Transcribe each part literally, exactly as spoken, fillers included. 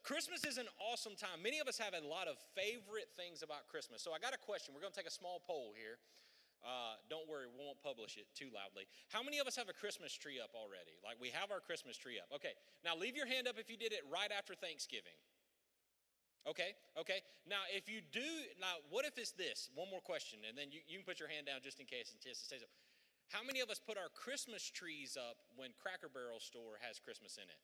Christmas is an awesome time. Many of us have a lot of favorite things about Christmas. So I got a question. We're going to take a small poll here. Uh, don't worry, we won't publish it too loudly. How many of us have a Christmas tree up already? Like, we have our Christmas tree up. Okay, now leave your hand up if you did it right after Thanksgiving. Okay, okay. Now, if you do, now, what if it's this? One more question, and then you, you can put your hand down just in case, in case it stays up. How many of us put our Christmas trees up when Cracker Barrel store has Christmas in it?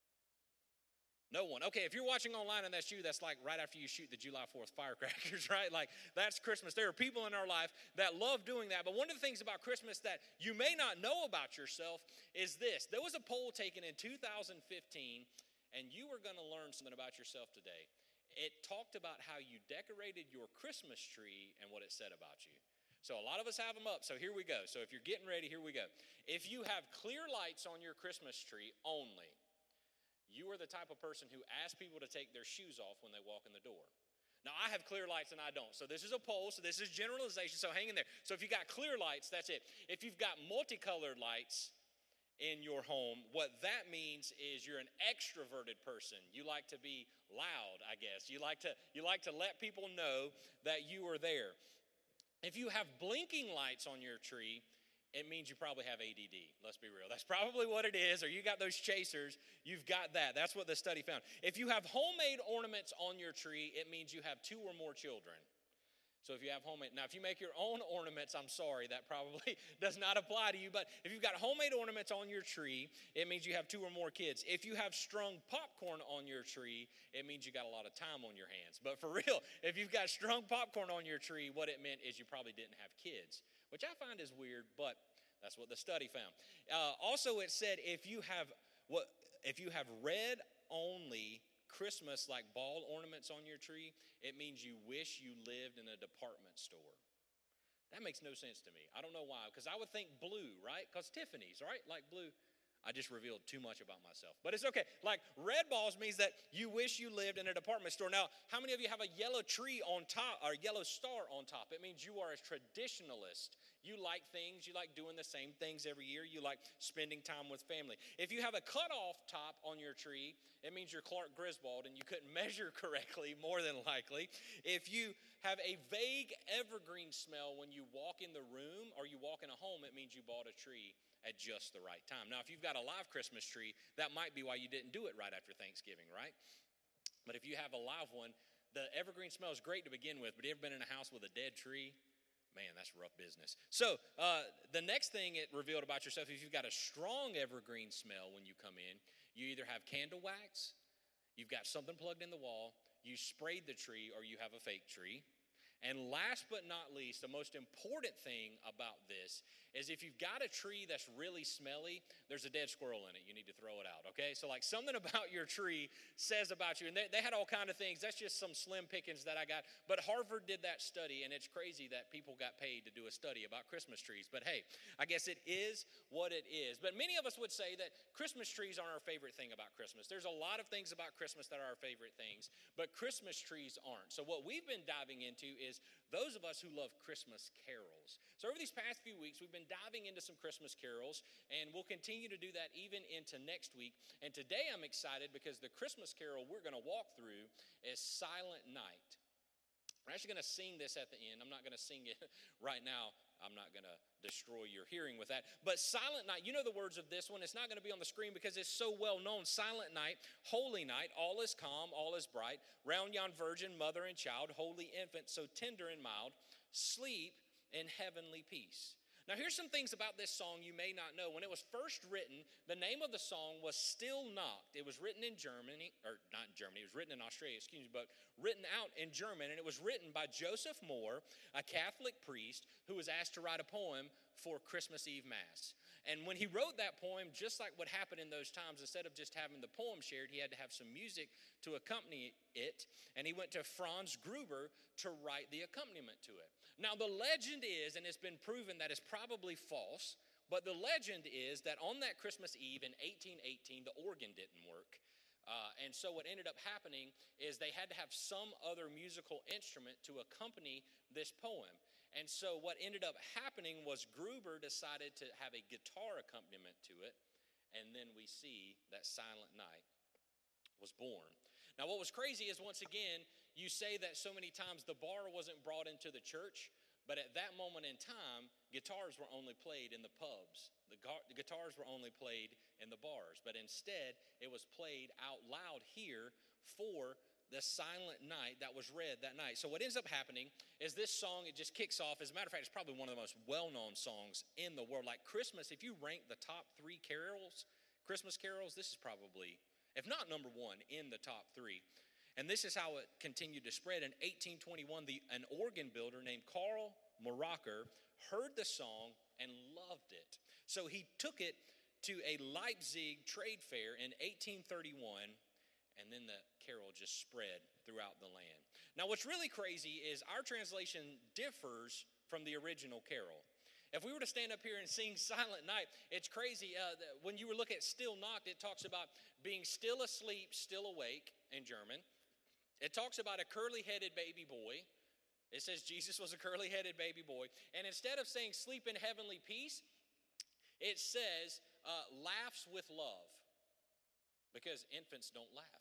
No one. Okay, if you're watching online and that's you, that's like right after you shoot the July fourth firecrackers, right? Like, that's Christmas. There are people in our life that love doing that. But one of the things about Christmas that you may not know about yourself is this. There was a poll taken in two thousand fifteen, and you are going to learn something about yourself today. It talked about how you decorated your Christmas tree and what it said about you. So a lot of us have them up, so here we go. So if you're getting ready, here we go. If you have clear lights on your Christmas tree only, you are the type of person who asks people to take their shoes off when they walk in the door. Now, I have clear lights and I don't. So this is a poll, so this is generalization, so hang in there. So if you got clear lights, that's it. If you've got multicolored lights in your home, what that means is you're an extroverted person. You like to be loud, I guess. You like to you like to let people know that you are there. If you have blinking lights on your tree, it means you probably have A D D. Let's be real. That's probably what it is. Or you got those chasers. You've got that. That's what the study found. If you have homemade ornaments on your tree, it means you have two or more children. So if you have homemade, now if you make your own ornaments, I'm sorry, that probably does not apply to you. But if you've got homemade ornaments on your tree, it means you have two or more kids. If you have strung popcorn on your tree, it means you got a lot of time on your hands. But for real, if you've got strung popcorn on your tree, what it meant is you probably didn't have kids, which I find is weird, but that's what the study found. Uh, also, it said if you have what if you have red only Christmas like ball ornaments on your tree, it means you wish you lived in a department store. That makes no sense to me. I don't know why, because I would think blue, right? Because Tiffany's, right? Like blue. I just revealed too much about myself, but it's okay. Like red balls means that you wish you lived in a department store. Now, how many of you have a yellow tree on top or yellow star on top? It means you are a traditionalist. You like things, you like doing the same things every year. You like spending time with family. If you have a cutoff top on your tree, it means you're Clark Griswold and you couldn't measure correctly, more than likely. If you have a vague evergreen smell when you walk in the room or you walk in a home, it means you bought a tree at just the right time. Now, if you've got a live Christmas tree, that might be why you didn't do it right after Thanksgiving, right? But if you have a live one, the evergreen smell is great to begin with, but you ever been in a house with a dead tree? Man, that's rough business. So uh, the next thing it revealed about yourself, if you've got a strong evergreen smell when you come in, you either have candle wax, you've got something plugged in the wall, you sprayed the tree, or you have a fake tree. And last but not least, the most important thing about this is if you've got a tree that's really smelly, there's a dead squirrel in it. You need to throw it out, okay? So like something about your tree says about you. And they, they had all kind of things. That's just some slim pickings that I got. But Harvard did that study, and it's crazy that people got paid to do a study about Christmas trees. But hey, I guess it is what it is. But many of us would say that Christmas trees aren't our favorite thing about Christmas. There's a lot of things about Christmas that are our favorite things, but Christmas trees aren't. So what we've been diving into is those of us who love Christmas carols. So over these past few weeks, we've been diving into some Christmas carols, and we'll continue to do that even into next week. And today I'm excited because the Christmas carol we're going to walk through is Silent Night. We're actually going to sing this at the end. I'm not going to sing it right now. I'm not going to destroy your hearing with that. But Silent Night, you know the words of this one. It's not going to be on the screen because it's so well known. Silent night, holy night, all is calm, all is bright. Round yon virgin, mother and child, holy infant, so tender and mild, sleep in heavenly peace. Now, here's some things about this song you may not know. When it was first written, the name of the song was Still Knocked. It was written in Germany, or not in Germany, it was written in Australia, excuse me, but written out in German, and it was written by Joseph Moore, a Catholic priest who was asked to write a poem for Christmas Eve Mass. And when he wrote that poem, just like what happened in those times, instead of just having the poem shared, he had to have some music to accompany it, and he went to Franz Gruber to write the accompaniment to it. Now, the legend is, and it's been proven that it's probably false, but the legend is that on that Christmas Eve in eighteen eighteen, the organ didn't work. Uh, and so what ended up happening is they had to have some other musical instrument to accompany this poem. And so what ended up happening was Gruber decided to have a guitar accompaniment to it, and then we see that Silent Night was born. Now, what was crazy is, once again, you say that so many times the bar wasn't brought into the church, but at that moment in time, guitars were only played in the pubs. The, gar- the guitars were only played in the bars, but instead, it was played out loud here for the silent night that was read that night. So what ends up happening is this song, it just kicks off. As a matter of fact, it's probably one of the most well-known songs in the world. Like Christmas, if you rank the top three carols, Christmas carols, this is probably, if not number one, in the top three. And this is how it continued to spread. In eighteen twenty-one, the, an organ builder named Karl Moracher heard the song and loved it. So he took it to a Leipzig trade fair in eighteen thirty-one, and then the carol just spread throughout the land. Now, what's really crazy is our translation differs from the original carol. If we were to stand up here and sing Silent Night, it's crazy. Uh, when you look at Still Knocked, it talks about being still asleep, still awake in German. It talks about a curly-headed baby boy. It says Jesus was a curly-headed baby boy. And instead of saying sleep in heavenly peace, it says uh, laughs with love, because infants don't laugh.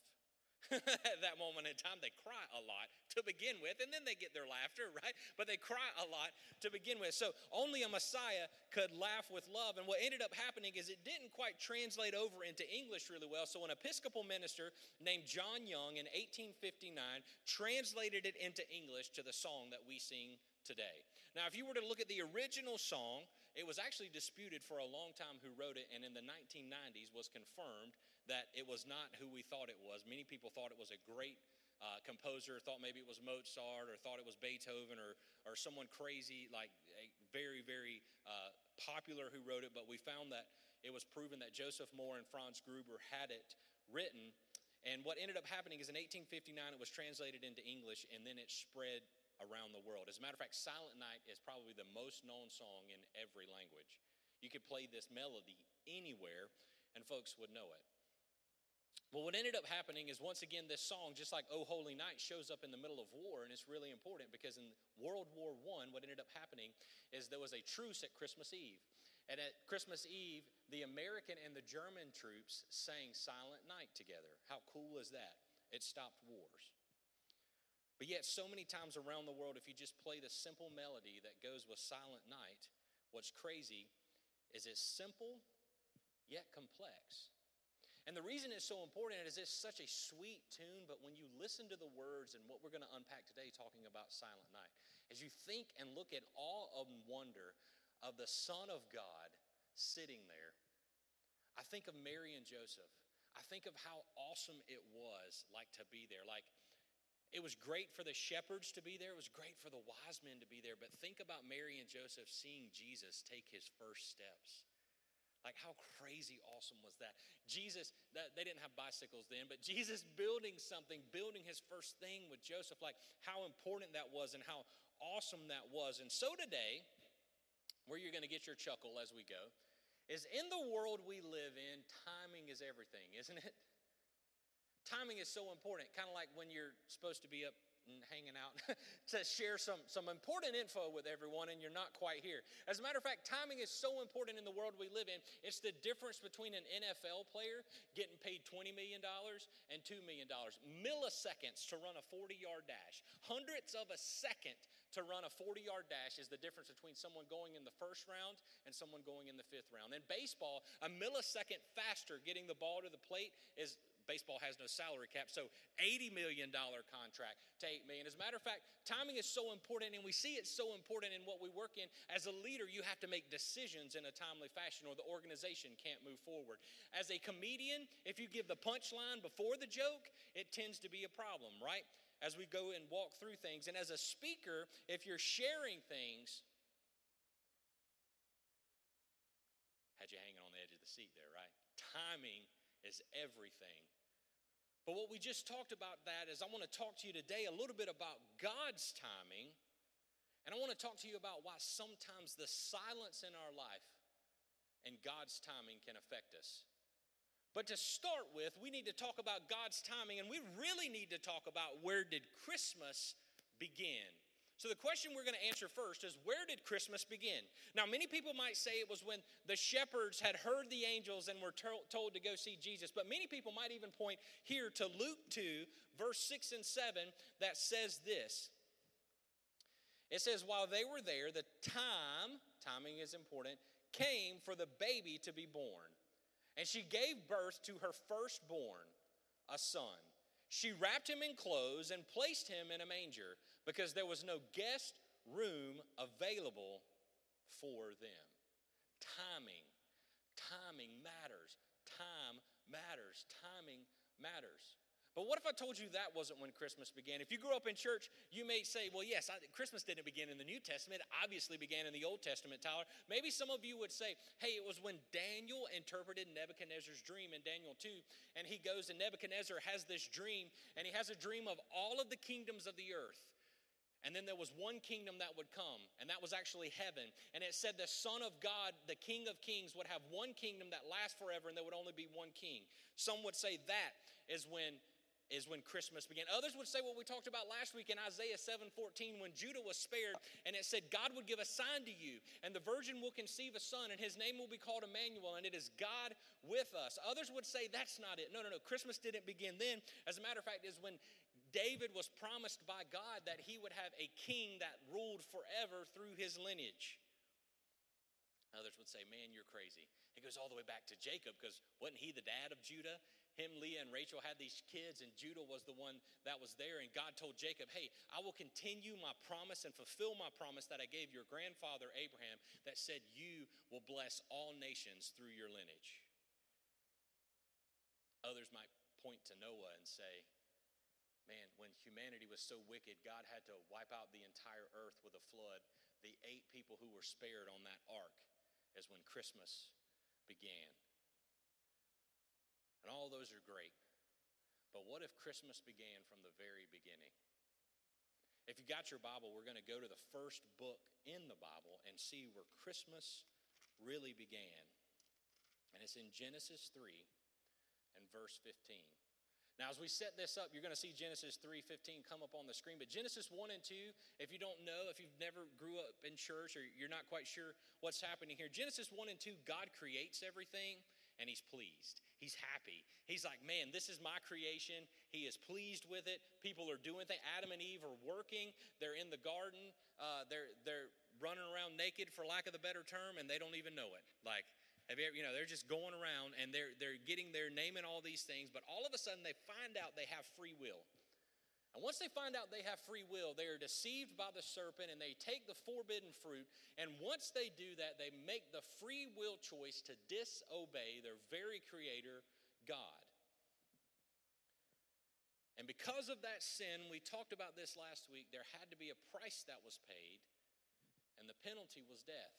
At that moment in time, they cry a lot to begin with, and then they get their laughter, right? But they cry a lot to begin with. So only a Messiah could laugh with love. And what ended up happening is it didn't quite translate over into English really well. So an Episcopal minister named John Young in eighteen fifty-nine translated it into English to the song that we sing today. Now, if you were to look at the original song, it was actually disputed for a long time who wrote it, and in the nineteen nineties was confirmed that it was not who we thought it was. Many people thought it was a great uh, composer, thought maybe it was Mozart, or thought it was Beethoven, or or someone crazy, like a very, very uh, popular who wrote it, but we found that it was proven that Joseph Mohr and Franz Gruber had it written. And what ended up happening is in eighteen fifty-nine, it was translated into English, and then it spread around the world. As a matter of fact, Silent Night is probably the most known song in every language. You could play this melody anywhere, and folks would know it. Well, what ended up happening is, once again, this song, just like "Oh Holy Night," shows up in the middle of war, and it's really important because in World War One, what ended up happening is there was a truce at Christmas Eve. And at Christmas Eve, the American and the German troops sang Silent Night together. How cool is that? It stopped wars. But yet, so many times around the world, if you just play the simple melody that goes with Silent Night, what's crazy is it's simple yet complex. And the reason it's so important is it's such a sweet tune, but when you listen to the words and what we're going to unpack today talking about Silent Night, as you think and look at awe and wonder of the Son of God sitting there, I think of Mary and Joseph. I think of how awesome it was like to be there. Like, it was great for the shepherds to be there. It was great for the wise men to be there. But think about Mary and Joseph seeing Jesus take his first steps. Like, how crazy awesome was that? Jesus, that, they didn't have bicycles then, but Jesus building something, building his first thing with Joseph, like how important that was and how awesome that was. And so today, where you're going to get your chuckle as we go, is in the world we live in, timing is everything, isn't it? Timing is so important, kind of like when you're supposed to be up and hanging out to share some, some important info with everyone and you're not quite here. As a matter of fact, timing is so important in the world we live in. It's the difference between an N F L player getting paid twenty million dollars and two million dollars. Milliseconds to run a forty-yard dash. Hundredths of a second to run a forty-yard dash is the difference between someone going in the first round and someone going in the fifth round. In baseball, a millisecond faster getting the ball to the plate is... Baseball has no salary cap, so eighty million dollars contract to eight million dollars. As a matter of fact, timing is so important, and we see it so important in what we work in. As a leader, you have to make decisions in a timely fashion, or the organization can't move forward. As a comedian, if you give the punchline before the joke, it tends to be a problem, right? As we go and walk through things. And as a speaker, if you're sharing things, had you hanging on the edge of the seat there, right? Timing is everything. But what we just talked about that is I want to talk to you today a little bit about God's timing, and I want to talk to you about why sometimes the silence in our life and God's timing can affect us. But to start with, we need to talk about God's timing, and we really need to talk about where did Christmas begin. So the question we're going to answer first is, where did Christmas begin? Now, many people might say it was when the shepherds had heard the angels and were to- told to go see Jesus. But many people might even point here to Luke two, verse six and seven, that says this. It says, while they were there, the time, timing is important, came for the baby to be born. And she gave birth to her firstborn, a son. She wrapped him in clothes and placed him in a manger because there was no guest room available for them. Timing. Timing matters. Time matters. Timing matters. But what if I told you that wasn't when Christmas began? If you grew up in church, you may say, well, yes, I, Christmas didn't begin in the New Testament. It obviously began in the Old Testament, Tyler. Maybe some of you would say, hey, it was when Daniel interpreted Nebuchadnezzar's dream in Daniel two. And he goes, and Nebuchadnezzar has this dream, and he has a dream of all of the kingdoms of the earth. And then there was one kingdom that would come, and that was actually heaven. And it said the Son of God, the King of Kings, would have one kingdom that lasts forever, and there would only be one king. Some would say that is when is when Christmas began. Others would say what we talked about last week in Isaiah seven fourteen, when Judah was spared, and it said, God would give a sign to you, and the virgin will conceive a son, and his name will be called Emmanuel, and it is God with us. Others would say that's not it. No, no, no. Christmas didn't begin then. As a matter of fact, is when David was promised by God that he would have a king that ruled forever through his lineage. Others would say, man, you're crazy. It goes all the way back to Jacob, because wasn't he the dad of Judah? Him, Leah, and Rachel had these kids, and Judah was the one that was there. And God told Jacob, hey, I will continue my promise and fulfill my promise that I gave your grandfather Abraham that said you will bless all nations through your lineage. Others might point to Noah and say, man, when humanity was so wicked, God had to wipe out the entire earth with a flood. The eight people who were spared on that ark is when Christmas began. And all those are great. But what if Christmas began from the very beginning? If you got your Bible, we're going to go to the first book in the Bible and see where Christmas really began. And it's in Genesis three and verse fifteen. Now, as we set this up, you're going to see Genesis three fifteen come up on the screen. But Genesis one and two, if you don't know, if you've never grew up in church or you're not quite sure what's happening here, Genesis one and two, God creates everything and he's pleased. He's happy. He's like, man, this is my creation. He is pleased with it. People are doing things. Adam and Eve are working. They're in the garden. Uh, they're, they're running around naked, for lack of a better term, and they don't even know it. Like, Have you ever, you know, they're just going around and they're they're getting their name in all these things, but all of a sudden they find out they have free will. And once they find out they have free will, they are deceived by the serpent and they take the forbidden fruit. And once they do that, they make the free will choice to disobey their very creator, God. And because of that sin, we talked about this last week, there had to be a price that was paid, and the penalty was death.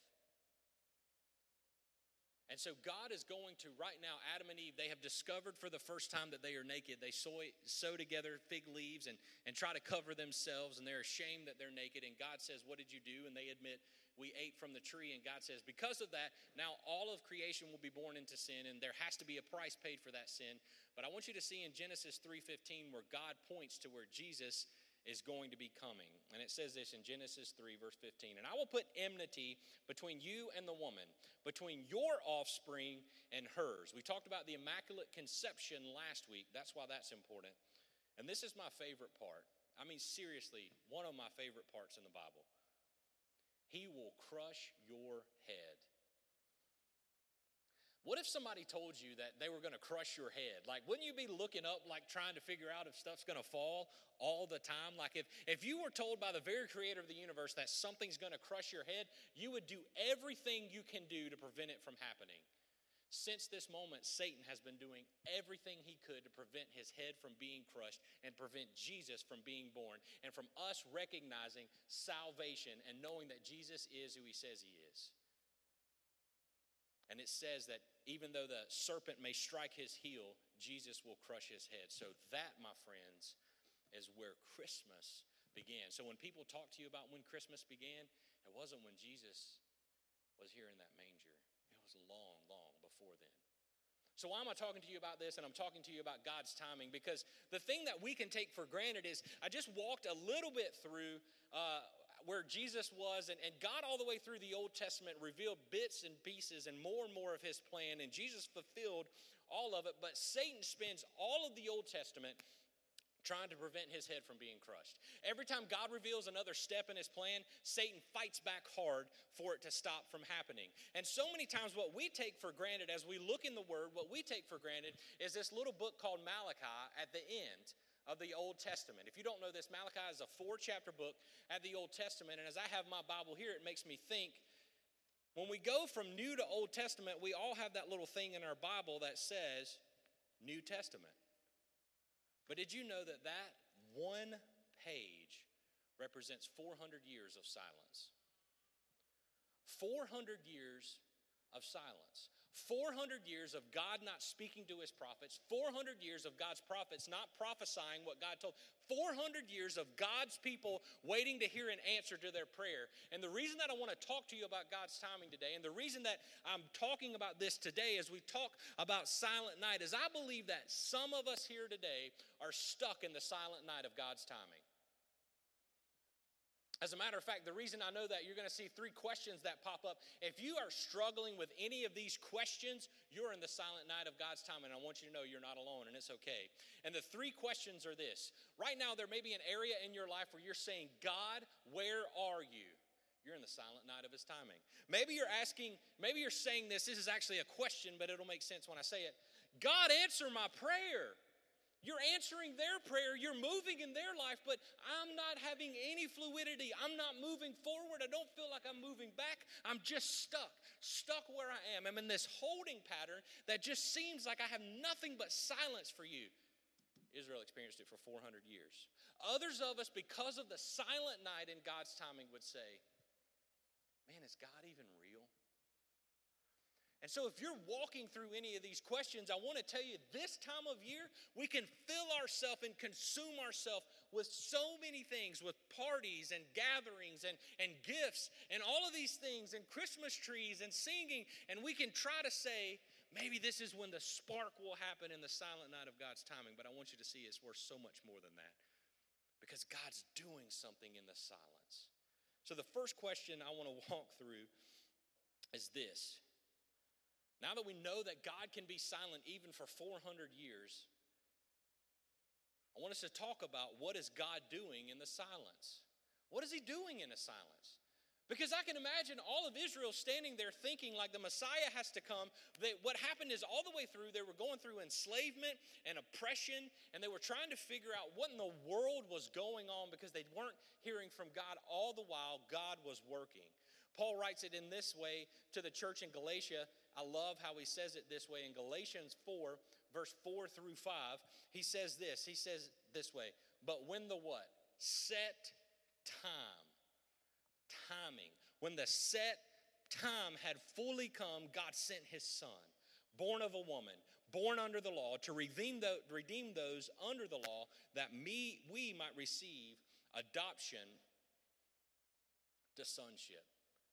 And so God is going to, right now, Adam and Eve, they have discovered for the first time that they are naked. They sew, sew together fig leaves and, and try to cover themselves, and they're ashamed that they're naked. And God says, what did you do? And they admit, we ate from the tree. And God says, because of that, now all of creation will be born into sin, and there has to be a price paid for that sin. But I want you to see in Genesis three fifteen where God points to where Jesus is going to be coming. And it says this in Genesis three, verse fifteen. And I will put enmity between you and the woman, between your offspring and hers. We talked about the Immaculate Conception last week. That's why that's important. And this is my favorite part. I mean, seriously, one of my favorite parts in the Bible. He will crush your head. What if somebody told you that they were going to crush your head? Like, wouldn't you be looking up, like trying to figure out if stuff's going to fall all the time? Like, if, if you were told by the very creator of the universe that something's going to crush your head, you would do everything you can do to prevent it from happening. Since this moment, Satan has been doing everything he could to prevent his head from being crushed and prevent Jesus from being born and from us recognizing salvation and knowing that Jesus is who he says he is. And it says that even though the serpent may strike his heel, Jesus will crush his head. So that, my friends, is where Christmas began. So when people talk to you about when Christmas began, it wasn't when Jesus was here in that manger. It was long, long before then. So why am I talking to you about this? And I'm talking to you about God's timing, because the thing that we can take for granted is I just walked a little bit through uh, where Jesus was, and, and God all the way through the Old Testament revealed bits and pieces and more and more of his plan, and Jesus fulfilled all of it, but Satan spends all of the Old Testament trying to prevent his head from being crushed. Every time God reveals another step in his plan, Satan fights back hard for it to stop from happening. And so many times what we take for granted as we look in the Word, what we take for granted is this little book called Malachi at the end of the Old Testament. If you don't know this, Malachi is a four-chapter book at the Old Testament, and as I have my Bible here, it makes me think, when we go from New to Old Testament, we all have that little thing in our Bible that says New Testament. But did you know that that one page represents four hundred years of silence? four hundred years of silence. four hundred years of God not speaking to his prophets. four hundred years of God's prophets not prophesying what God told. four hundred years of God's people waiting to hear an answer to their prayer. And the reason that I want to talk to you about God's timing today, and the reason that I'm talking about this today as we talk about silent night, is I believe that some of us here today are stuck in the silent night of God's timing. As a matter of fact, the reason I know that, you're going to see three questions that pop up. If you are struggling with any of these questions, you're in the silent night of God's time, and I want you to know you're not alone, and it's okay. And the three questions are this. Right now, there may be an area in your life where you're saying, God, where are you? You're in the silent night of his timing. Maybe you're asking, maybe you're saying this, this is actually a question, but it'll make sense when I say it. God, answer my prayer. You're answering their prayer, you're moving in their life, but I'm not having any fluidity. I'm not moving forward. I don't feel like I'm moving back. I'm just stuck, stuck where I am. I'm in this holding pattern that just seems like I have nothing but silence for you. Israel experienced it for four hundred years. Others of us, because of the silent night in God's timing, would say, man, is God even real? And so if you're walking through any of these questions, I want to tell you, this time of year, we can fill ourselves and consume ourselves with so many things, with parties and gatherings and, and gifts and all of these things and Christmas trees and singing, and we can try to say, maybe this is when the spark will happen in the silent night of God's timing, but I want you to see it's worth so much more than that, because God's doing something in the silence. So the first question I want to walk through is this. Now that we know that God can be silent even for four hundred years, I want us to talk about what is God doing in the silence. What is he doing in the silence? Because I can imagine all of Israel standing there thinking like the Messiah has to come. That what happened is all the way through, they were going through enslavement and oppression, and they were trying to figure out what in the world was going on because they weren't hearing from God. All the while, God was working. Paul writes it in this way to the church in Galatia. I love how he says it this way. In Galatians four, verse four through five, he says this. He says this way, but when the what? Set time. Timing. When the set time had fully come, God sent his son, born of a woman, born under the law, to redeem, the, redeem those under the law, that me, we might receive adoption to sonship.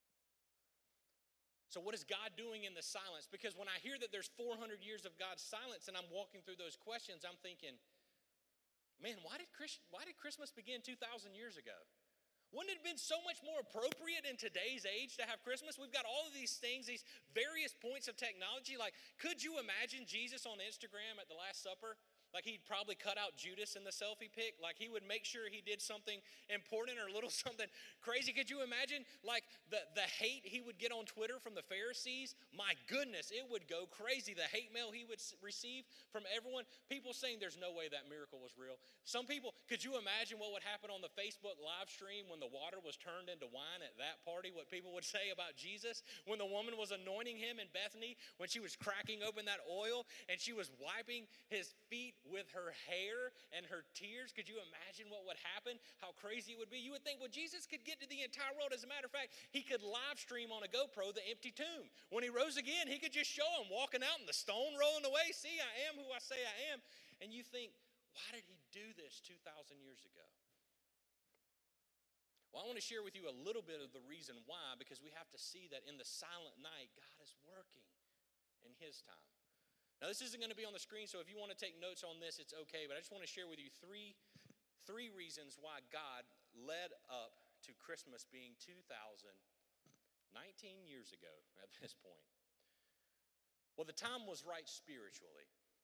So what is God doing in the silence? Because when I hear that there's four hundred years of God's silence and I'm walking through those questions, I'm thinking, man, why did Christ, why did Christmas begin two thousand years ago? Wouldn't it have been so much more appropriate in today's age to have Christmas? We've got all of these things, these various points of technology. Like, could you imagine Jesus on Instagram at the Last Supper? Like, he'd probably cut out Judas in the selfie pic. Like, he would make sure he did something important or a little something crazy. Could you imagine, like, the, the hate he would get on Twitter from the Pharisees? My goodness, it would go crazy. The hate mail he would receive from everyone. People saying there's no way that miracle was real. Some people, could you imagine what would happen on the Facebook live stream when the water was turned into wine at that party? What people would say about Jesus? When the woman was anointing him in Bethany, when she was cracking open that oil and she was wiping his feet with her hair and her tears. Could you imagine what would happen? How crazy it would be? You would think, well, Jesus could get to the entire world. As a matter of fact, he could live stream on a GoPro the empty tomb. When he rose again, he could just show him walking out and the stone rolling away. See, I am who I say I am. And you think, why did he do this two thousand years ago? Well, I want to share with you a little bit of the reason why, because we have to see that in the silent night, God is working in his time. Now, this isn't going to be on the screen, so if you want to take notes on this, it's okay. But I just want to share with you three, three reasons why God led up to Christmas being two thousand nineteen years ago at this point. Well, the time was right spiritually.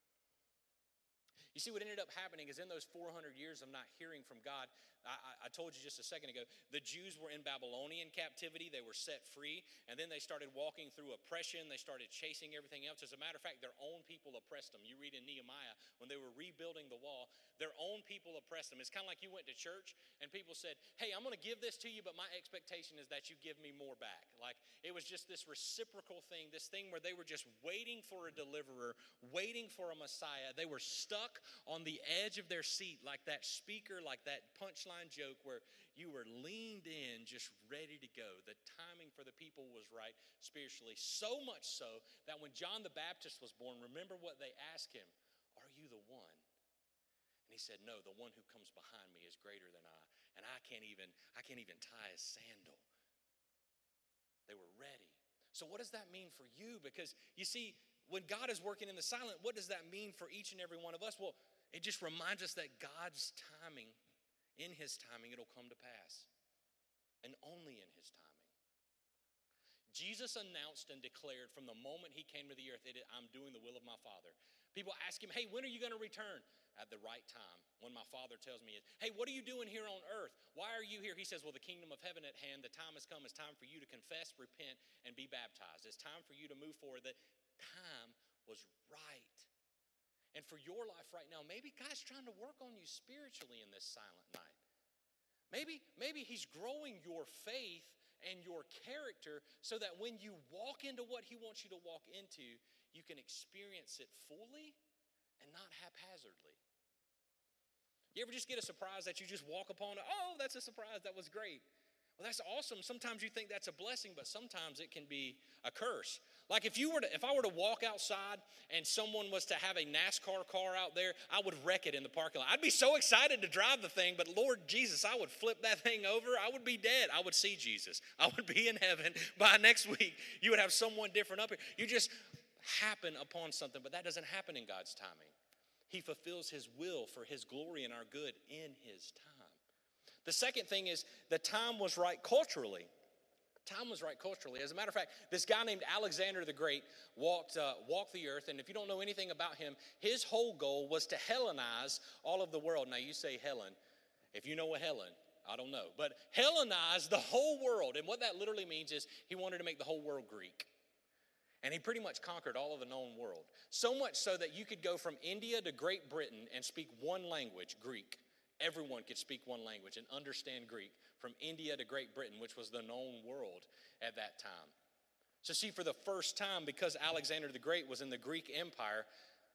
You see, what ended up happening is in those four hundred years of not hearing from God, I, I told you just a second ago, the Jews were in Babylonian captivity. They were set free, and then they started walking through oppression. They started chasing everything else. As a matter of fact, their own people oppressed them. You read in Nehemiah, when they were rebuilding the wall, their own people oppressed them. It's kind of like you went to church, and people said, hey, I'm going to give this to you, but my expectation is that you give me more back. Like, it was just this reciprocal thing, this thing where they were just waiting for a deliverer, waiting for a Messiah. They were stuck on the edge of their seat like that speaker, like that punchline joke where you were leaned in, just ready to go. The timing for the people was right spiritually, so much so that when John the Baptist was born, remember what they asked him? Are you the one? And he said, no, the one who comes behind me is greater than I, and I can't even, I can't even tie his sandal. They were ready. So what does that mean for you? Because you see, when God is working in the silent, what does that mean for each and every one of us? Well, it just reminds us that God's timing, in his timing, it'll come to pass. And only in his timing. Jesus announced and declared from the moment he came to the earth, I'm doing the will of my Father. People ask him, hey, when are you going to return? At the right time, when my Father tells me, hey, what are you doing here on earth? Why are you here? He says, well, the kingdom of heaven at hand, the time has come. It's time for you to confess, repent, and be baptized. It's time for you to move forward. The time was right. And for your life right now, maybe God's trying to work on you spiritually in this silent night. Maybe, maybe he's growing your faith and your character so that when you walk into what he wants you to walk into, you can experience it fully and not haphazardly. You ever just get a surprise that you just walk upon? Oh, that's a surprise. That was great. Well, that's awesome. Sometimes you think that's a blessing, but sometimes it can be a curse. Like if you were to, if I were to walk outside and someone was to have a NASCAR car out there, I would wreck it in the parking lot. I'd be so excited to drive the thing, but Lord Jesus, I would flip that thing over. I would be dead. I would see Jesus. I would be in heaven. By next week, you would have someone different up here. You just happen upon something, but that doesn't happen in God's timing. He fulfills his will for his glory and our good in his time. The second thing is the time was right culturally. Time was right culturally. As a matter of fact, this guy named Alexander the Great walked uh, walked the earth, and if you don't know anything about him, his whole goal was to Hellenize all of the world. Now you say Helen. If you know a Helen, I don't know. But Hellenize the whole world, and what that literally means is he wanted to make the whole world Greek. And he pretty much conquered all of the known world. So much so that you could go from India to Great Britain and speak one language, Greek. Everyone could speak one language and understand Greek from India to Great Britain, which was the known world at that time. So see, for the first time, because Alexander the Great was in the Greek Empire,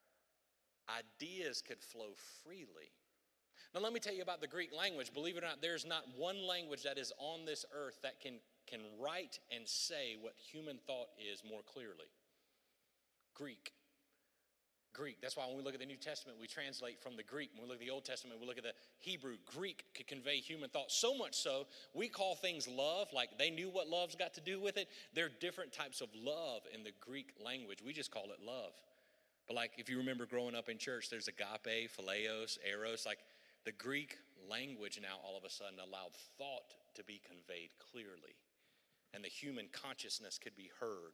ideas could flow freely. Now let me tell you about the Greek language. Believe it or not, there's not one language that is on this earth that can, can write and say what human thought is more clearly. Greek. Greek. That's why when we look at the New Testament, we translate from the Greek. When we look at the Old Testament, we look at the Hebrew. Greek could convey human thought so much so, we call things love, like they knew what love's got to do with it. There are different types of love in the Greek language. We just call it love. But like if you remember growing up in church, there's agape, phileos, eros. Like the Greek language now all of a sudden allowed thought to be conveyed clearly. And the human consciousness could be heard.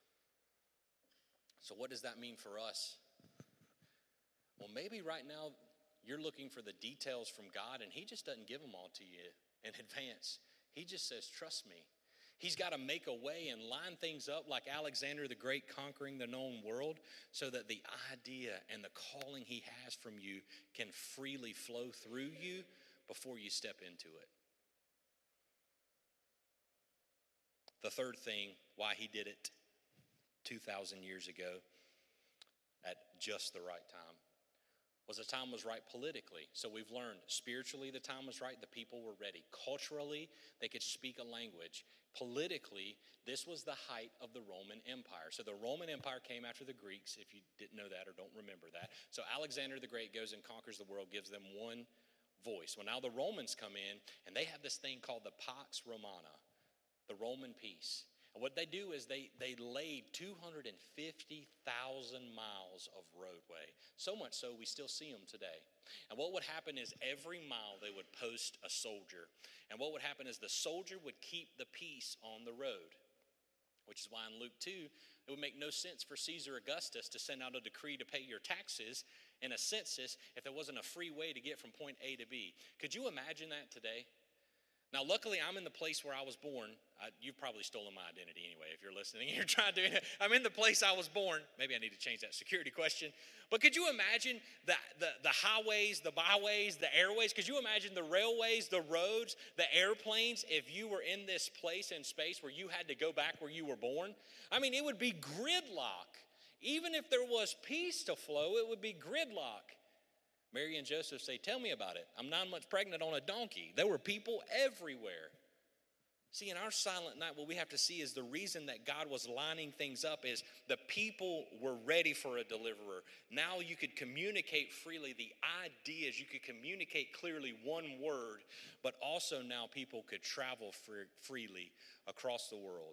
So what does that mean for us? Well, maybe right now you're looking for the details from God, and he just doesn't give them all to you in advance. He just says, trust me. He's got to make a way and line things up like Alexander the Great conquering the known world so that the idea and the calling he has from you can freely flow through you before you step into it. The third thing, why he did it two thousand years ago at just the right time, was the time was right politically. So we've learned spiritually the time was right. The people were ready. Culturally, they could speak a language. Politically, this was the height of the Roman Empire. So the Roman Empire came after the Greeks, if you didn't know that or don't remember that. So Alexander the Great goes and conquers the world, gives them one voice. Well, now the Romans come in, and they have this thing called the Pax Romana, the Roman peace. What they do is they, they laid two hundred fifty thousand miles of roadway. So much so we still see them today. And what would happen is every mile they would post a soldier. And what would happen is the soldier would keep the peace on the road. Which is why in Luke two, it would make no sense for Caesar Augustus to send out a decree to pay your taxes in a census if there wasn't a free way to get from point A to B. Could you imagine that today? Now, luckily, I'm in the place where I was born. I, you've probably stolen my identity anyway if you're listening. You're trying to do it. I'm in the place I was born. Maybe I need to change that security question. But could you imagine the, the, the highways, the byways, the airways? Could you imagine the railways, the roads, the airplanes if you were in this place in space where you had to go back where you were born? I mean, it would be gridlock. Even if there was peace to flow, it would be gridlock. Mary and Joseph say, tell me about it. I'm nine months pregnant on a donkey. There were people everywhere. See, in our silent night, what we have to see is the reason that God was lining things up is the people were ready for a deliverer. Now you could communicate freely the ideas. You could communicate clearly one word, but also now people could travel free, freely across the world.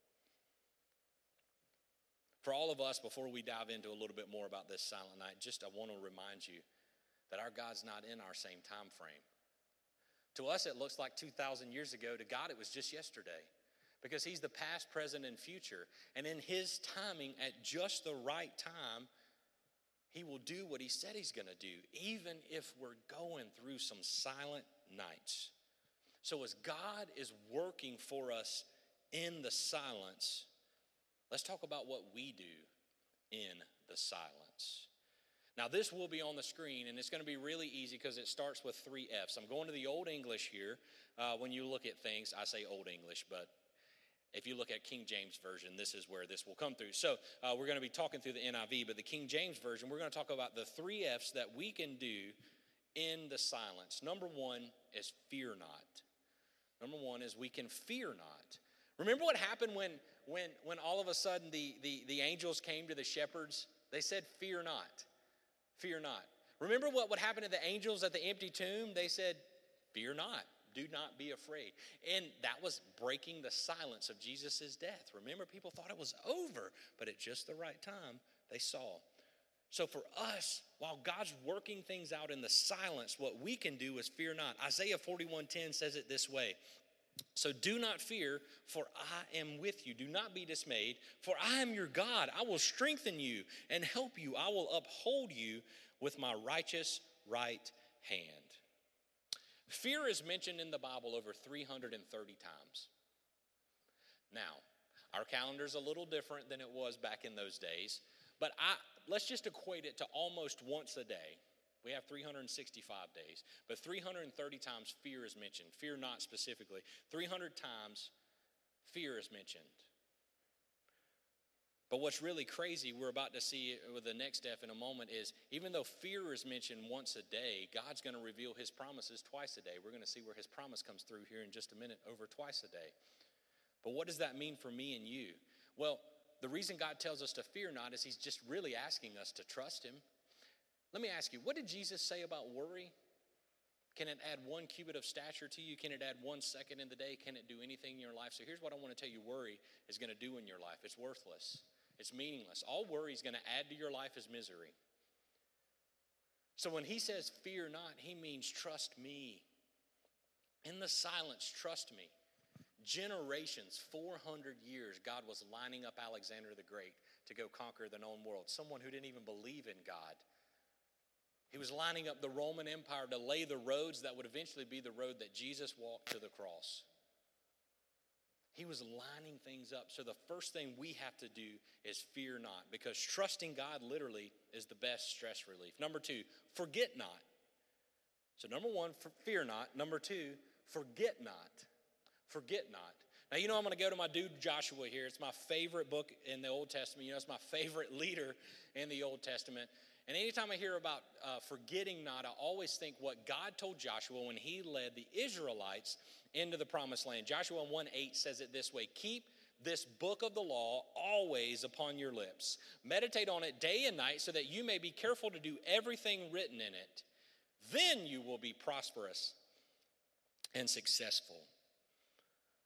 For all of us, before we dive into a little bit more about this silent night, just I want to remind you that our God's not in our same time frame. To us, it looks like two thousand years ago. To God, it was just yesterday. Because he's the past, present, and future. And in his timing, at just the right time, he will do what he said he's going to do, even if we're going through some silent nights. So as God is working for us in the silence, let's talk about what we do in the silence. Now, this will be on the screen, and it's going to be really easy because it starts with three F's. I'm going to the Old English here. Uh, when you look at things, I say Old English, but if you look at King James Version, this is where this will come through. So uh, we're going to be talking through the N I V, but the King James Version, we're going to talk about the three F's that we can do in the silence. Number one is fear not. Number one is we can fear not. Remember what happened when when when all of a sudden the, the, the angels came to the shepherds? They said, fear not. Fear not. Remember what would happen to the angels at the empty tomb? They said, fear not. Do not be afraid. And that was breaking the silence of Jesus' death. Remember, people thought it was over, but at just the right time, they saw. So for us, while God's working things out in the silence, what we can do is fear not. Isaiah forty-one ten says it this way. So do not fear, for I am with you. Do not be dismayed, for I am your God. I will strengthen you and help you. I will uphold you with my righteous right hand. Fear is mentioned in the Bible over three hundred thirty times. Now, our calendar's a little different than it was back in those days, but I let's just equate it to almost once a day. We have three hundred sixty-five days, but three hundred thirty times fear is mentioned. Fear not specifically. three hundred times fear is mentioned. But what's really crazy, we're about to see with the next step in a moment, is even though fear is mentioned once a day, God's going to reveal his promises twice a day. We're going to see where his promise comes through here in just a minute, over twice a day. But what does that mean for me and you? Well, the reason God tells us to fear not is he's just really asking us to trust him. Let me ask you, what did Jesus say about worry? Can it add one cubit of stature to you? Can it add one second in the day? Can it do anything in your life? So here's what I want to tell you worry is going to do in your life. It's worthless. It's meaningless. All worry is going to add to your life is misery. So when he says fear not, he means trust me. In the silence, trust me. Generations, four hundred years, God was lining up Alexander the Great to go conquer the known world. Someone who didn't even believe in God. He was lining up the Roman Empire to lay the roads that would eventually be the road that Jesus walked to the cross. He was lining things up. So the first thing we have to do is fear not, because trusting God literally is the best stress relief. Number two, forget not. So number one, fear not. Number two, forget not. Forget not. Now, you know I'm going to go to my dude Joshua here. It's my favorite book in the Old Testament. You know, it's my favorite leader in the Old Testament. And anytime I hear about uh, forgetting not, I always think what God told Joshua when he led the Israelites into the promised land. Joshua one eight says it this way, keep this book of the law always upon your lips. Meditate on it day and night so that you may be careful to do everything written in it. Then you will be prosperous and successful.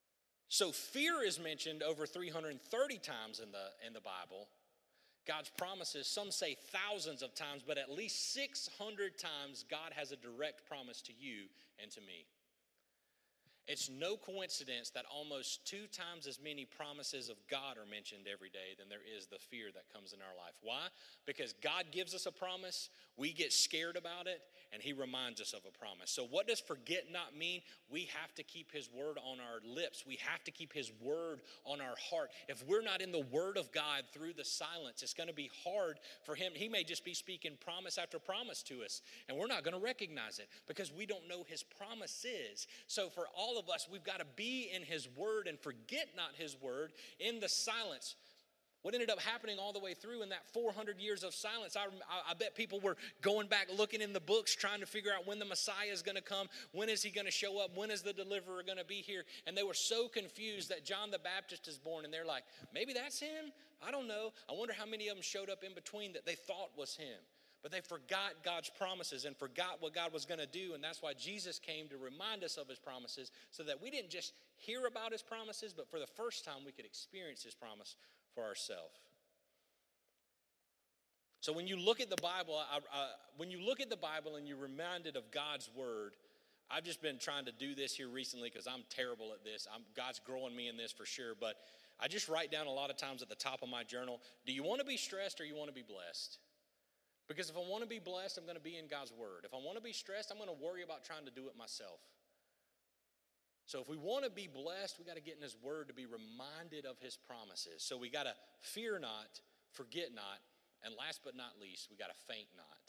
So fear is mentioned over three hundred thirty times in the, in the Bible. God's promises, some say thousands of times, but at least six hundred times God has a direct promise to you and to me. It's no coincidence that almost two times as many promises of God are mentioned every day than there is the fear that comes in our life. Why? Because God gives us a promise, we get scared about it, and he reminds us of a promise. So what does forget not mean? We have to keep his word on our lips. We have to keep his word on our heart. If we're not in the word of God through the silence, it's going to be hard for him. He may just be speaking promise after promise to us, and we're not going to recognize it because we don't know his promises. So for all of us, we've got to be in his word and forget not his word in the silence. What ended up happening all the way through in that four hundred years of silence, I, I, I bet people were going back, looking in the books, trying to figure out when the Messiah is going to come, when is he going to show up, when is the deliverer going to be here, and they were so confused that John the Baptist is born, and they're like, maybe that's him? I don't know. I wonder how many of them showed up in between that they thought was him. But they forgot God's promises and forgot what God was going to do, and that's why Jesus came to remind us of his promises so that we didn't just hear about his promises, but for the first time we could experience his promise for ourselves. So when you look at the Bible, I, I, when you look at the Bible and you're reminded of God's word, I've just been trying to do this here recently because I'm terrible at this. I'm, God's growing me in this for sure, but I just write down a lot of times at the top of my journal, do you want to be stressed or you want to be blessed? Because if I want to be blessed, I'm going to be in God's word. If I want to be stressed, I'm going to worry about trying to do it myself. So if we want to be blessed, we got to get in his word to be reminded of his promises. So we got to fear not, forget not, and last but not least, we got to faint not.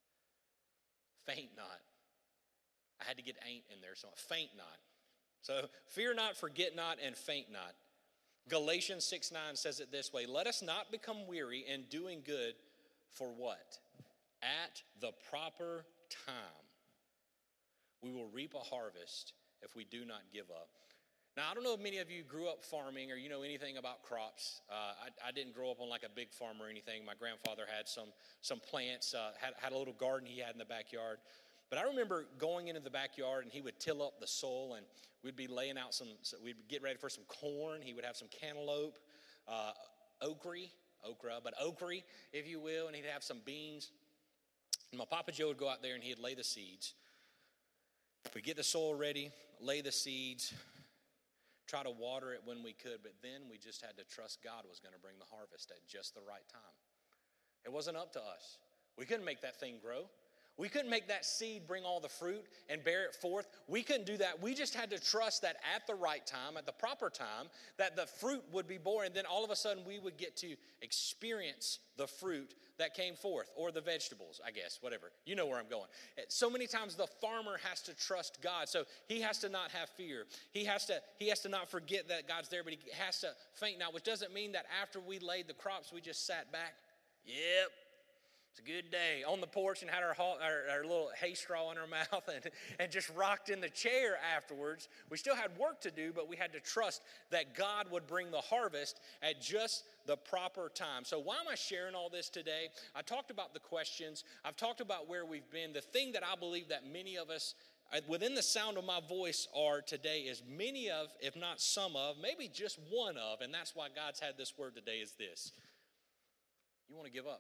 Faint not. I had to get ain't in there, so faint not. So fear not, forget not, and faint not. Galatians six nine says it this way, let us not become weary in doing good for what? At the proper time, we will reap a harvest if we do not give up. Now, I don't know if many of you grew up farming or you know anything about crops. Uh, I, I didn't grow up on like a big farm or anything. My grandfather had some some plants, uh, had, had a little garden he had in the backyard. But I remember going into the backyard and he would till up the soil and we'd be laying out some, so we'd get ready for some corn. He would have some cantaloupe, uh, okra, okra, but okra, if you will, and he'd have some beans. And my Papa Joe would go out there and he'd lay the seeds. We'd get the soil ready, lay the seeds, try to water it when we could, but then we just had to trust God was going to bring the harvest at just the right time. It wasn't up to us. We couldn't make that thing grow. We couldn't make that seed bring all the fruit and bear it forth. We couldn't do that. We just had to trust that at the right time, at the proper time, that the fruit would be born. And then all of a sudden we would get to experience the fruit that came forth, or the vegetables, I guess, whatever. You know where I'm going. So many times the farmer has to trust God. So he has to not have fear. He has to, he has to not forget that God's there, but he has to faint not, which doesn't mean that after we laid the crops, we just sat back. Yep. It's a good day on the porch and had our, our, our little hay straw in our mouth and, and just rocked in the chair afterwards. We still had work to do, but we had to trust that God would bring the harvest at just the proper time. So why am I sharing all this today? I talked about the questions. I've talked about where we've been. The thing that I believe that many of us within the sound of my voice are today is many of, if not some of, maybe just one of, and that's why God's had this word today is this. You want to give up.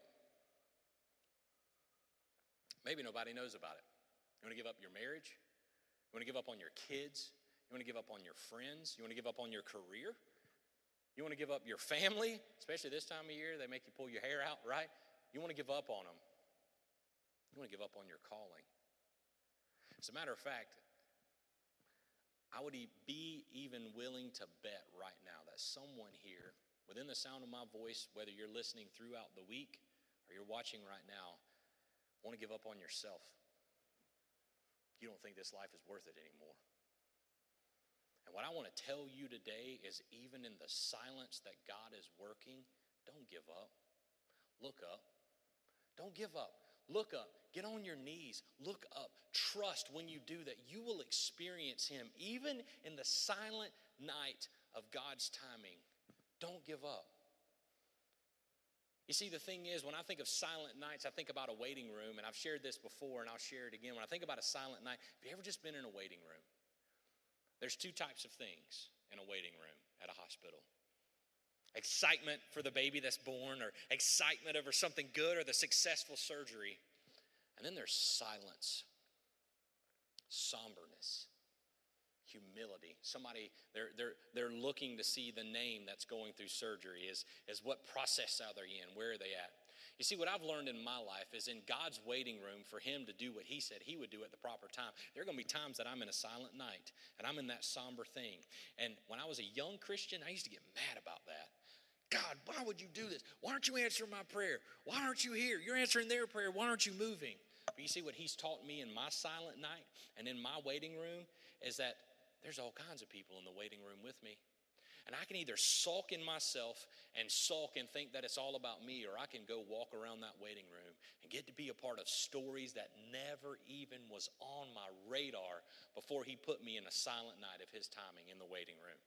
Maybe nobody knows about it. You want to give up your marriage? You want to give up on your kids? You want to give up on your friends? You want to give up on your career? You want to give up your family? Especially this time of year, they make you pull your hair out, right? You want to give up on them. You want to give up on your calling. As a matter of fact, I would be even willing to bet right now that someone here, within the sound of my voice, whether you're listening throughout the week or you're watching right now, want to give up on yourself. You don't think this life is worth it anymore. And what I want to tell you today is even in the silence that God is working, don't give up. Look up. Don't give up. Look up. Get on your knees. Look up. Trust when you do that. You will experience him even in the silent night of God's timing. Don't give up. You see, the thing is, when I think of silent nights, I think about a waiting room, and I've shared this before, and I'll share it again. When I think about a silent night, have you ever just been in a waiting room? There's two types of things. in a waiting room at a hospital. Excitement for the baby that's born, or excitement over something good, or the successful surgery. And then there's silence, somberness, humility. Somebody, they're they're they're looking to see the name that's going through surgery. Is is what process are they in? Where are they at? You see, what I've learned in my life is in God's waiting room, for him to do what he said he would do at the proper time, there are going to be times that I'm in a silent night and I'm in that somber thing. And when I was a young Christian, I used to get mad about that. God, why would you do this? Why aren't you answering my prayer? Why aren't you here? You're answering their prayer. Why aren't you moving? But you see, what he's taught me in my silent night and in my waiting room is that there's all kinds of people in the waiting room with me. And I can either sulk in myself and sulk and think that it's all about me, or I can go walk around that waiting room and get to be a part of stories that never even was on my radar before he put me in a silent night of his timing in the waiting room.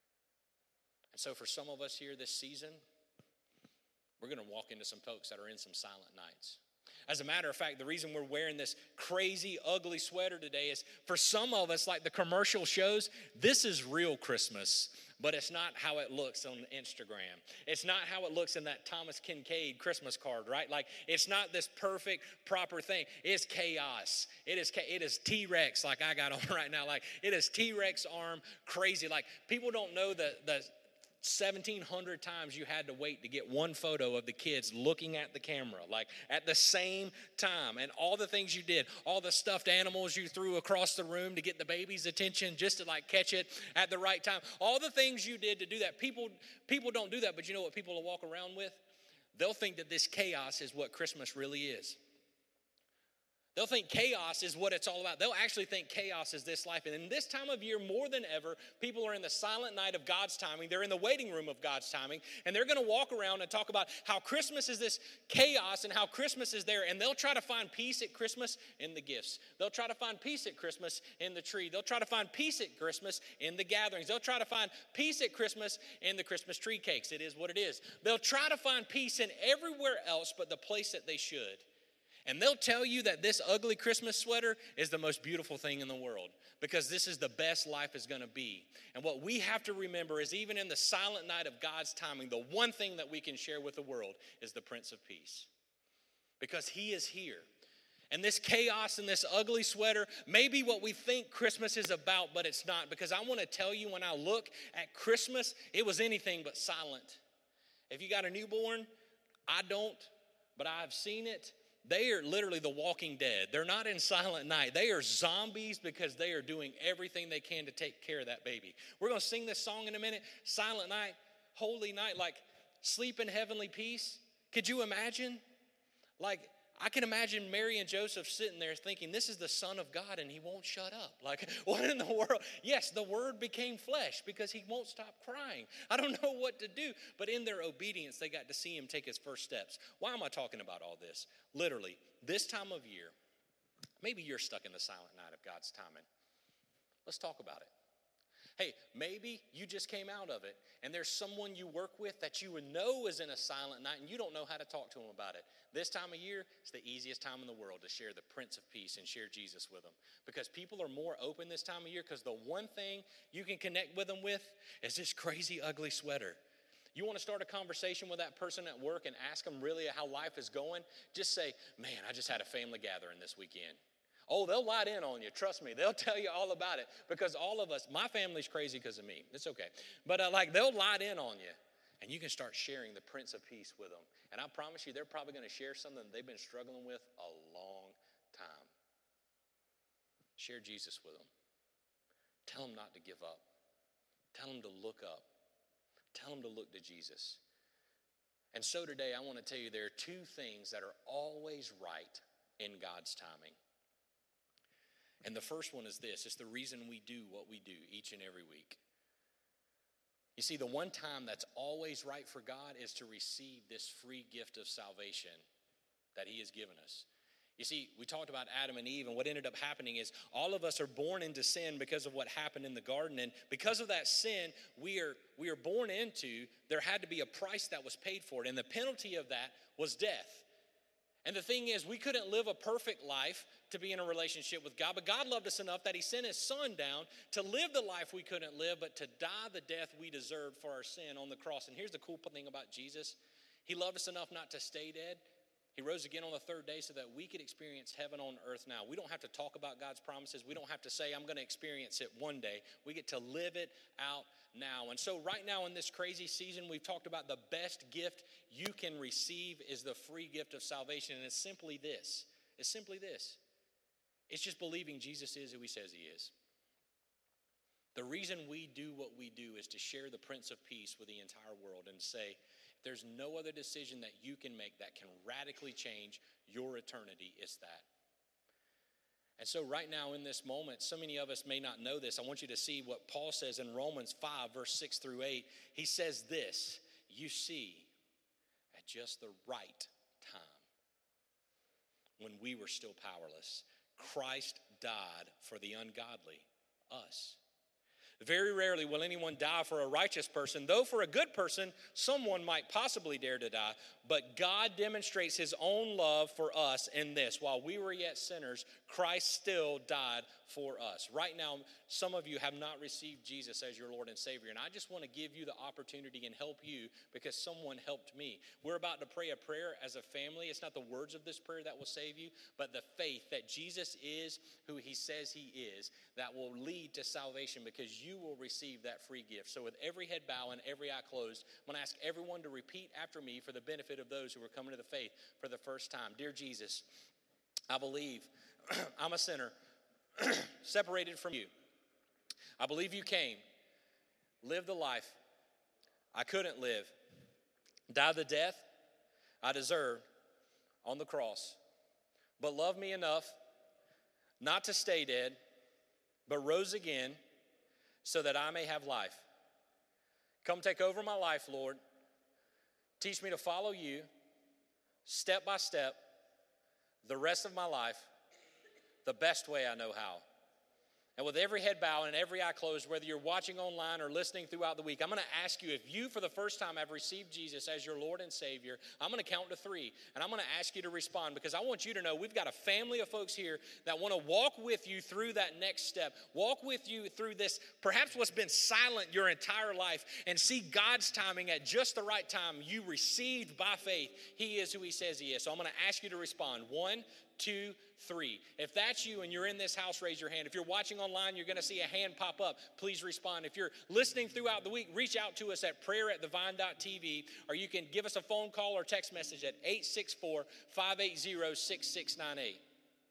And so for some of us here this season, we're going to walk into some folks that are in some silent nights. As a matter of fact, the reason we're wearing this crazy, ugly sweater today is for some of us, like the commercial shows, this is real Christmas, but it's not how it looks on Instagram. It's not how it looks in that Thomas Kincaid Christmas card, right? Like, it's not this perfect, proper thing. It's chaos. It is it is T-Rex, like I got on right now. Like, it is T-Rex arm crazy. Like, people don't know the the seventeen hundred times you had to wait to get one photo of the kids looking at the camera, like at the same time, and all the things you did, all the stuffed animals you threw across the room to get the baby's attention just to like catch it at the right time, all the things you did to do that. People, people don't do that, but you know what people will walk around with? They'll think that this chaos is what Christmas really is. They'll think chaos is what it's all about. They'll actually think chaos is this life. And in this time of year, more than ever, people are in the silent night of God's timing. They're in the waiting room of God's timing. And they're going to walk around and talk about how Christmas is this chaos and how Christmas is there. And they'll try to find peace at Christmas in the gifts. They'll try to find peace at Christmas in the tree. They'll try to find peace at Christmas in the gatherings. They'll try to find peace at Christmas in the Christmas tree cakes. It is what it is. They'll try to find peace in everywhere else but the place that they should. And they'll tell you that this ugly Christmas sweater is the most beautiful thing in the world because this is the best life is going to be. And what we have to remember is even in the silent night of God's timing, the one thing that we can share with the world is the Prince of Peace, because he is here. And this chaos and this ugly sweater may be what we think Christmas is about, but it's not, because I want to tell you, when I look at Christmas, it was anything but silent. If you got a newborn, I don't, but I've seen it. They are literally the walking dead. They're not in silent night. They are zombies because they are doing everything they can to take care of that baby. We're going to sing this song in a minute. Silent night, holy night, like sleep in heavenly peace. Could you imagine? Like, I can imagine Mary and Joseph sitting there thinking, this is the Son of God and he won't shut up. Like, what in the world? Yes, the Word became flesh because he won't stop crying. I don't know what to do. But in their obedience, they got to see him take his first steps. Why am I talking about all this? Literally, this time of year, maybe you're stuck in the silent night of God's timing. Let's talk about it. Hey, maybe you just came out of it and there's someone you work with that you would know is in a silent night and you don't know how to talk to them about it. This time of year, it's the easiest time in the world to share the Prince of Peace and share Jesus with them, because people are more open this time of year, because the one thing you can connect with them with is this crazy, ugly sweater. You want to start a conversation with that person at work and ask them really how life is going? Just say, man, I just had a family gathering this weekend. Oh, they'll light in on you. Trust me. They'll tell you all about it, because all of us, my family's crazy because of me. It's okay. But uh, like they'll light in on you, and you can start sharing the Prince of Peace with them. And I promise you, they're probably going to share something they've been struggling with a long time. Share Jesus with them. Tell them not to give up. Tell them to look up. Tell them to look to Jesus. And so today, I want to tell you there are two things that are always right in God's timing. And the first one is this. It's the reason we do what we do each and every week. You see, the one time that's always right for God is to receive this free gift of salvation that he has given us. You see, we talked about Adam and Eve, and what ended up happening is all of us are born into sin because of what happened in the garden. And because of that sin we are, we are born into, there had to be a price that was paid for it. And the penalty of that was death. And the thing is, we couldn't live a perfect life to be in a relationship with God. But God loved us enough that he sent his son down to live the life we couldn't live, but to die the death we deserved for our sin on the cross. And here's the cool thing about Jesus. He loved us enough not to stay dead. He rose again on the third day so that we could experience heaven on earth now. We don't have to talk about God's promises. We don't have to say, I'm going to experience it one day. We get to live it out now. And so right now in this crazy season, we've talked about the best gift you can receive is the free gift of salvation. And it's simply this. It's simply this. It's just believing Jesus is who he says he is. The reason we do what we do is to share the Prince of Peace with the entire world and say, there's no other decision that you can make that can radically change your eternity. It's that. And so right now in this moment, so many of us may not know this. I want you to see what Paul says in Romans five, verse six through eight. He says this, you see, at just the right time, when we were still powerless, Christ died for the ungodly, us. Very rarely will anyone die for a righteous person, though for a good person, someone might possibly dare to die. But God demonstrates his own love for us in this. While we were yet sinners, Christ still died for us. Right now, some of you have not received Jesus as your Lord and Savior. And I just want to give you the opportunity and help you because someone helped me. We're about to pray a prayer as a family. It's not the words of this prayer that will save you, but the faith that Jesus is who he says he is that will lead to salvation because you will receive that free gift. So with every head bowed and every eye closed, I'm going to ask everyone to repeat after me for the benefit of those who are coming to the faith for the first time. Dear Jesus, I believe I'm a sinner separated from you. I believe you came, lived the life I couldn't live, died the death I deserved on the cross, but loved me enough not to stay dead, but rose again so that I may have life. Come take over my life, Lord. Teach me to follow you step by step the rest of my life the best way I know how. And with every head bowed and every eye closed, whether you're watching online or listening throughout the week, I'm going to ask you, if you for the first time have received Jesus as your Lord and Savior, I'm going to count to three, and I'm going to ask you to respond because I want you to know we've got a family of folks here that want to walk with you through that next step, walk with you through this, perhaps what's been silent your entire life, and see God's timing at just the right time. You received by faith. He is who he says he is. So I'm going to ask you to respond. One, two, three. If that's you and you're in this house, raise your hand. If you're watching online, you're going to see a hand pop up. Please respond. If you're listening throughout the week, reach out to us at prayer at the vine dot t v, or you can give us a phone call or text message at eight six four, five eight zero, six six nine eight.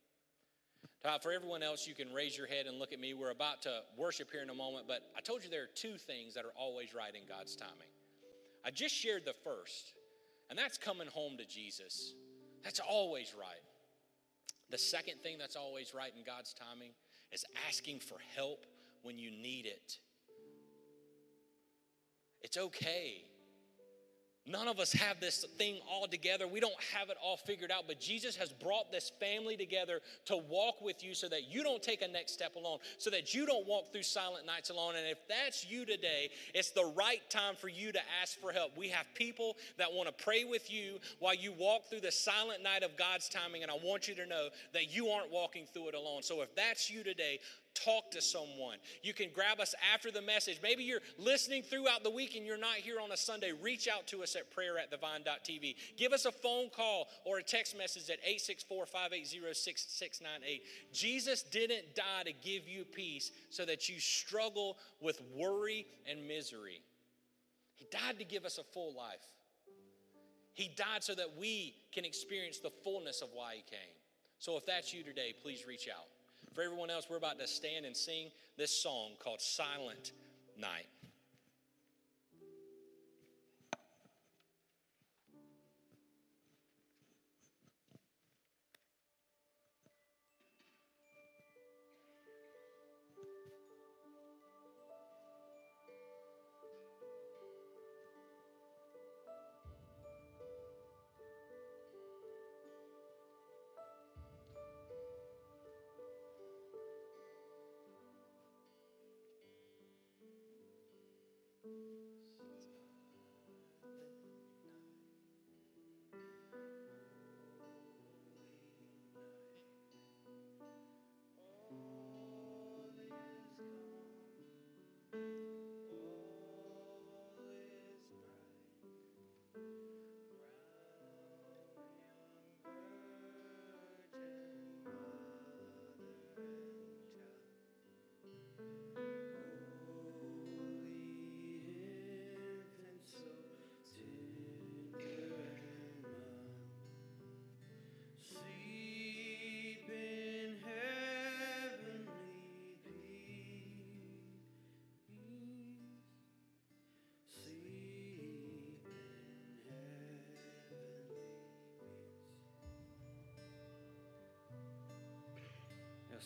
For everyone else, you can raise your head and look at me. We're about to worship here in a moment, but I told you there are two things that are always right in God's timing. I just shared the first, and that's coming home to Jesus. That's always right. The second thing that's always right in God's timing is asking for help when you need it. It's okay. None of us have this thing all together. We don't have it all figured out, but Jesus has brought this family together to walk with you so that you don't take a next step alone, so that you don't walk through silent nights alone. And if that's you today, it's the right time for you to ask for help. We have people that want to pray with you while you walk through the silent night of God's timing, and I want you to know that you aren't walking through it alone. So if that's you today, talk to someone. You can grab us after the message. Maybe you're listening throughout the week and you're not here on a Sunday. Reach out to us at prayer at the vine dot t v. Give us a phone call or a text message at eight six four, five eight zero, six six nine eight. Jesus didn't die to give you peace so that you struggle with worry and misery. He died to give us a full life. He died so that we can experience the fullness of why he came. So if that's you today, please reach out. For everyone else, we're about to stand and sing this song called Silent Night.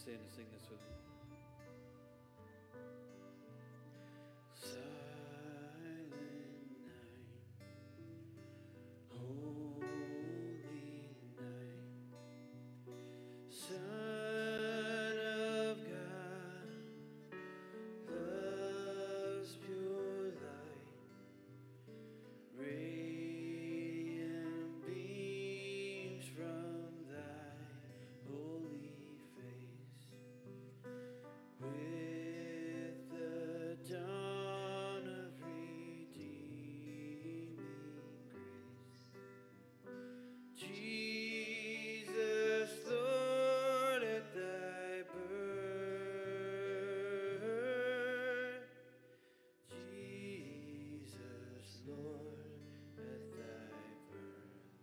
stand and sing this with me? Silent night, holy night, Son of God, love's pure light, radiant beams from thy holy face, with the dawn of redeeming grace. Jesus, Lord, at thy birth. Jesus, Lord, at thy birth.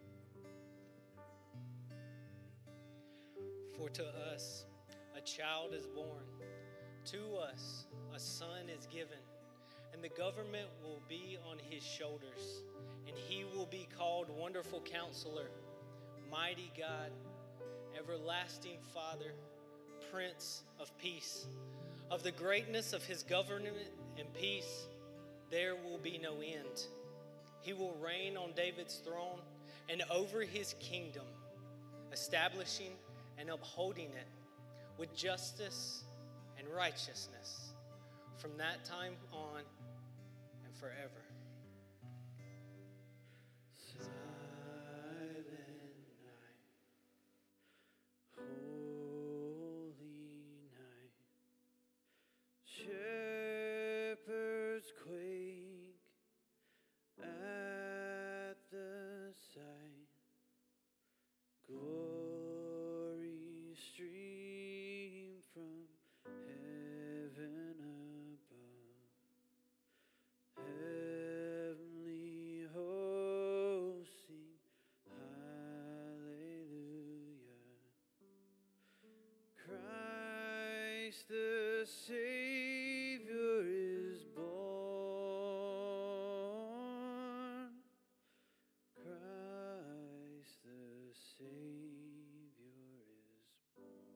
For to us a child is born, to us a son is given, and the government will be on his shoulders, and he will be called Wonderful Counselor, Mighty God, Everlasting Father, Prince of Peace. Of the greatness of his government and peace, there will be no end. He will reign on David's throne and over his kingdom, establishing and upholding it with justice and righteousness from that time on and forever. Silent night, holy night, shepherds quake at the sight, glory stream from heaven above, heavenly hosts sing hallelujah. Christ the Savior is born. Christ the Savior is born.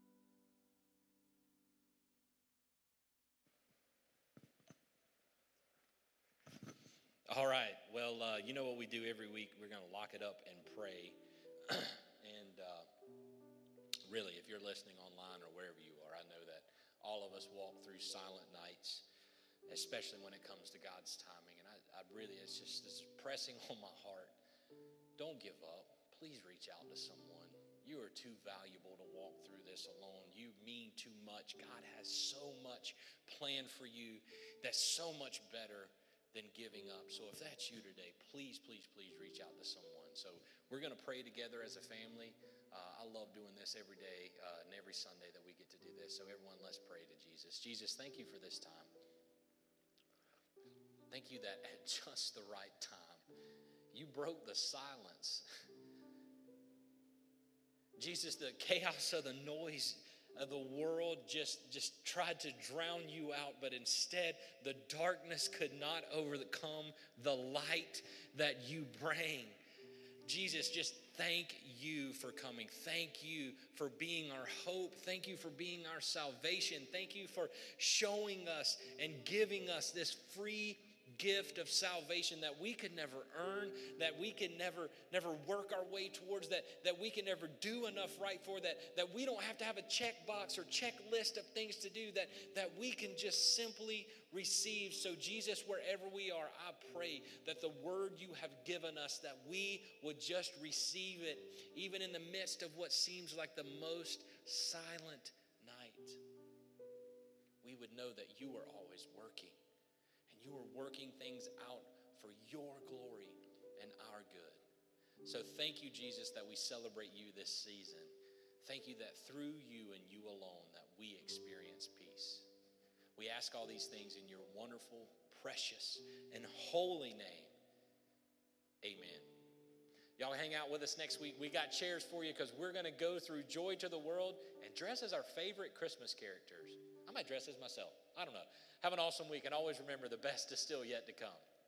All right. Well, uh, you know what we do every week? We're going to lock it up and pray. and uh, really, if you're listening online or wherever you are, I know that all of us walk through silent nights, especially when it comes to God's timing. And I, I really, it's just it's pressing on my heart. Don't give up. Please reach out to someone. You are too valuable to walk through this alone. You mean too much. God has so much planned for you that's so much better than giving up. So if that's you today, please, please, please reach out to someone. So we're going to pray together as a family. Uh, I love doing this every day uh, and every Sunday that we get to do this. So everyone, let's pray to Jesus. Jesus, thank you for this time. Thank you that at just the right time, you broke the silence. Jesus, the chaos of the noise of the world just, just tried to drown you out, but instead the darkness could not overcome the light that you bring. Jesus, just thank you for coming. Thank you for being our hope. Thank you for being our salvation. Thank you for showing us and giving us this free gift of salvation that we could never earn, that we can never never work our way towards, that that we can never do enough right for, that that we don't have to have a checkbox or checklist of things to do, that that we can just simply receive. So Jesus, wherever we are, I pray that the word you have given us, that we would just receive it, even in the midst of what seems like the most silent night. We would know that you are always working. You are working things out for your glory and our good. So thank you, Jesus, that we celebrate you this season. Thank you that through you and you alone that we experience peace. We ask all these things in your wonderful, precious, and holy name. Amen. Y'all hang out with us next week. We got chairs for you because we're going to go through Joy to the World and dress as our favorite Christmas characters. I might dress as myself. I don't know. Have an awesome week, and always remember the best is still yet to come.